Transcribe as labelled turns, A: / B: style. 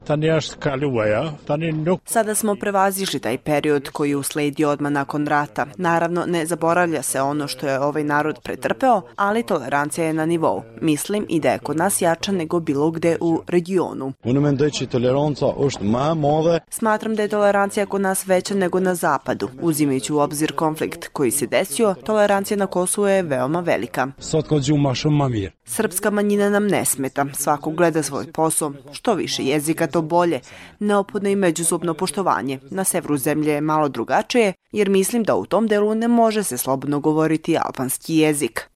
A: Sada smo prevazišli taj period koji je usledio odmah nakon rata. Naravno, ne zaboravlja se ono što je ovaj narod pretrpeo, ali tolerancija je na nivou. Mislim i da je kod nas jača nego bilo gde u regionu. Smatram da je tolerancija kod nas veća nego na zapadu. Uzimajući u obzir konflikt koji se desio, tolerancija na Kosovu je veoma velika. Srpska manjina nam ne smeta. Svako gleda svoj posao. Što više jezika, to bolje. Neophodno i međusobno poštovanje. Na severu zemlje je malo drugačije, jer mislim da u tom delu ne može se slobodno govoriti albanski jezik.